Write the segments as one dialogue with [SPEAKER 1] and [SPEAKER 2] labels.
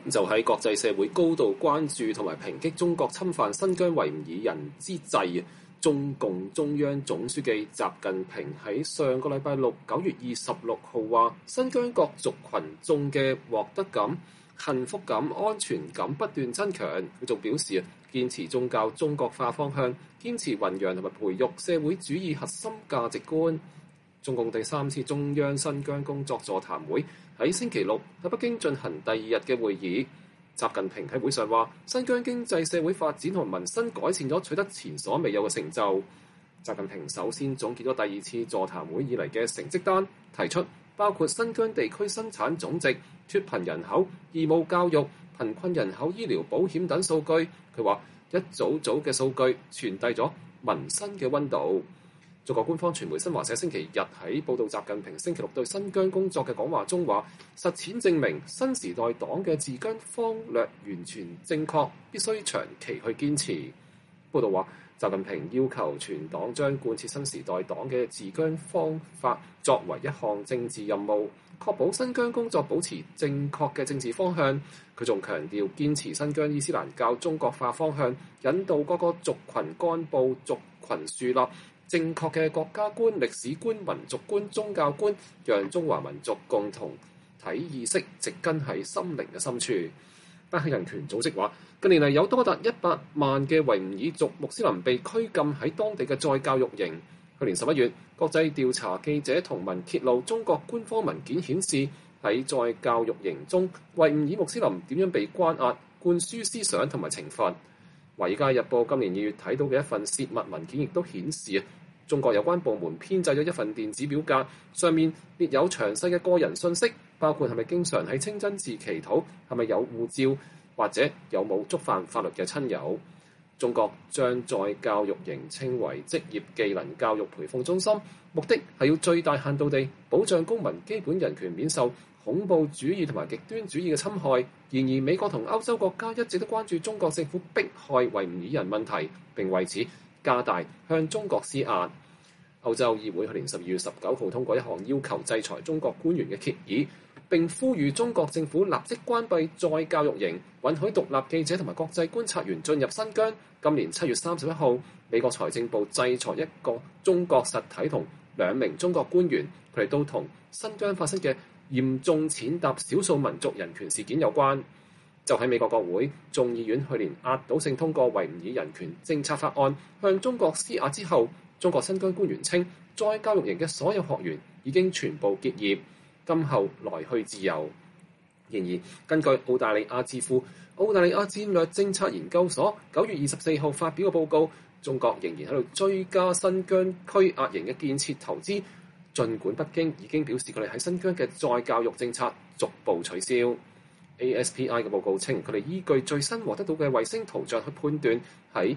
[SPEAKER 1] 就喺國際社會高度關注同埋抨擊中國侵犯新疆維吾爾人之際，中共中央總書記習近平喺上個禮拜六9月26號話：新疆各族群眾嘅獲得感、幸福感、安全感不斷增強。佢仲表示，堅持宗教中國化方向，堅持弘揚同埋培育社會主義核心價值觀。中共第3次中央新疆工作座談會喺星期六喺北京進行第2日嘅會議。習近平喺會上話：新疆經濟社會發展同民生改善咗，取得前所未有嘅成就。習近平首先總結咗第2次座談會以嚟嘅成績單，提出包括新疆地區生產總值、脫貧人口、義務教育、貧困人口醫療保險等數據。佢話一組組嘅數據傳遞咗民生嘅溫度。中國官方傳媒新華社星期日喺報導習近平星期六對新疆工作嘅講話中話：實踐證明新時代黨嘅治疆方略完全正確，必須長期去堅持。報導話，習近平要求全黨將貫徹新時代黨嘅治疆方法作為一項政治任務，確保新疆工作保持正確嘅政治方向。佢仲強調堅持新疆伊斯蘭教中國化方向，引導各個族群幹部族群樹立正確嘅國家觀、歷史觀、民族觀、宗教觀，讓中華民族共同體意識植根喺心靈嘅深處。巴克人權組織話，近年嚟有多達100萬嘅維吾爾族穆斯林被拘禁喺當地嘅再教育營。去年11月，國際調查記者同盟揭露中國官方文件顯示，喺再教育營中，維吾爾穆斯林點樣被關押、灌輸思想同埋懲罰。《華爾街日報》今年2月睇到嘅一份泄密文件亦都顯示，中國有關部門編製咗一份電子表格，上面列有詳細嘅個人信息，包括係咪經常喺清真寺祈禱，係咪有護照，或者有冇觸犯法律嘅親友。中國將再教育營稱為職業技能教育培訓中心，目的係要最大限度地保障公民基本人權免受恐怖主義同埋極端主義嘅侵害。然而，美國同歐洲國家一直都關注中國政府迫害維吾爾人問題，並為此加大向中國施壓。歐洲議會去年12月19號通過一項要求制裁中國官員嘅決議，並呼籲中國政府立即關閉再教育營，允許獨立記者同埋國際觀察員進入新疆。今年7月31號，美國財政部制裁一個中國實體同2名中國官員，佢哋都同新疆發生嘅嚴重踐踏少數民族人權事件有關。就喺美國國會眾議院去年壓倒性通過維吾爾人權政策法案，向中國施壓之後，中國新疆官員稱，再教育營嘅所有學員已經全部結業，今後來去自由。然而，根據澳大利亞智庫澳大利亞戰略政策研究所9月24號發表嘅報告，中國仍然喺度追加新疆拘押營嘅建設投資，儘管北京已經表示佢哋喺新疆嘅再教育政策逐步取消。ASPI 嘅報告稱，佢哋依據最新獲得到嘅衛星圖像去判斷，喺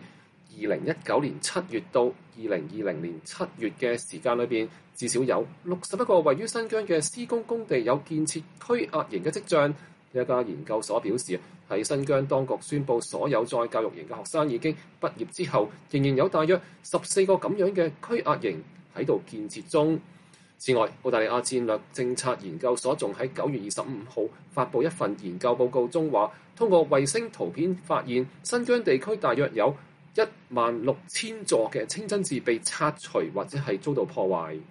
[SPEAKER 1] 2019年7月到2020年7月嘅時間裏邊，至少有61個位於新疆嘅施工工地有建設拘押營嘅跡象。呢一家研究所表示，喺新疆當局宣布所有再教育營嘅學生已經畢業之後，仍然有大約14個咁樣嘅拘押營喺度建設中。此外，澳大利亞戰略政策研究所仲喺9月25號發布一份研究報告中話，通過衛星圖片發現，新疆地區大約有16000座嘅清真寺被拆除或者係遭到破壞。